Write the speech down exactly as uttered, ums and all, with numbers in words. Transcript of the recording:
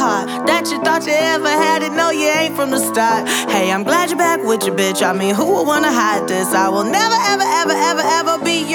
heart that you thought you ever had it. No, you ain't from the start. Hey, I'm glad you're back with your bitch. I mean, who would wanna hide this? I will never, ever, ever, ever, ever be your